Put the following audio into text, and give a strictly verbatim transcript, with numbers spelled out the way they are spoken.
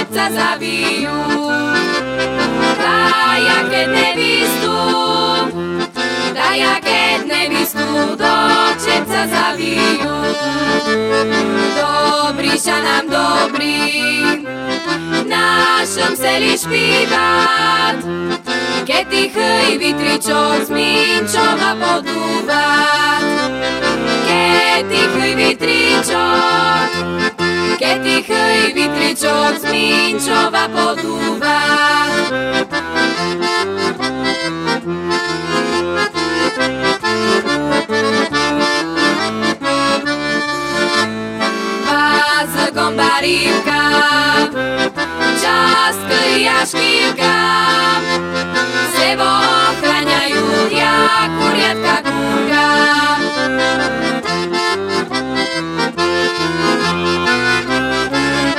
čepca zavijú. Daja, keď nevistu, daja, keď nevistu, do čepca zavijú. Dobrý ša nám dobrý, našom seli špívať, keď ty chej vytričok z Minčova podúvať. Keď ty chej vytričok, keď ty chej vytričok z Minčova podúvať. Vás gombarívka, častka jaškívka, sebo ochraňajú, jak kuriatka